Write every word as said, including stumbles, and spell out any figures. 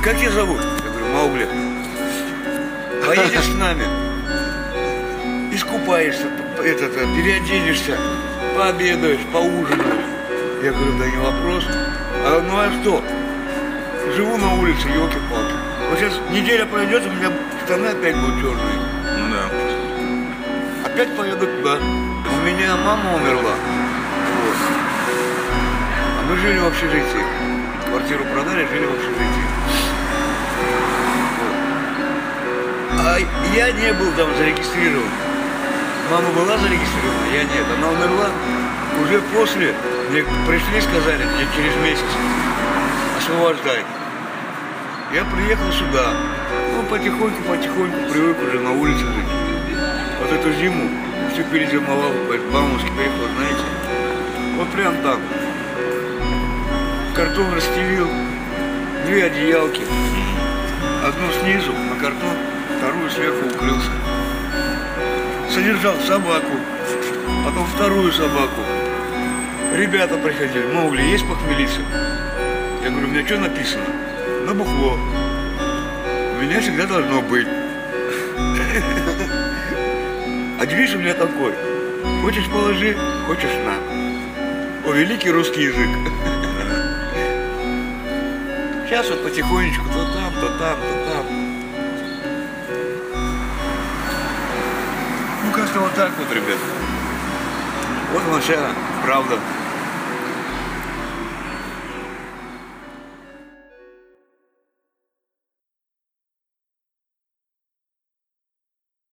как тебя зовут? Я говорю, Маугли. Поедешь с нами, искупаешься, этот, переоденешься, пообедаешь, поужинаешь. Я говорю, да не вопрос. А, ну а что? Живу на улице, елки-палки. Вот сейчас неделя пройдет, у меня штаны опять будут черные. Ну да. Опять поеду туда. У меня мама умерла. Вот. А мы жили в общежитии. Квартиру продали, жили в общежитии. Вот. А я не был там зарегистрирован. Мама была зарегистрирована, я нет. Она умерла уже после. Мне пришли, сказали, мне через месяц освобождай. Я приехал сюда. Ну, потихоньку-потихоньку привык уже на улице жить. Вот эту зиму всю перезимовал, в Бауманский переход, знаете. Вот прям так. Картон расстелил, две одеялки. Одну снизу на картон, вторую сверху укрылся. Содержал собаку, потом вторую собаку. Ребята приходили, Маугли, есть похмелиться? Я говорю, у меня что написано? На бухло. У меня всегда должно быть. А девиз у меня такой. Хочешь положи, хочешь на. О, великий русский язык. Сейчас вот потихонечку, то там, то там, то там. Ну как-то вот так вот, ребята. Вот она вся правда.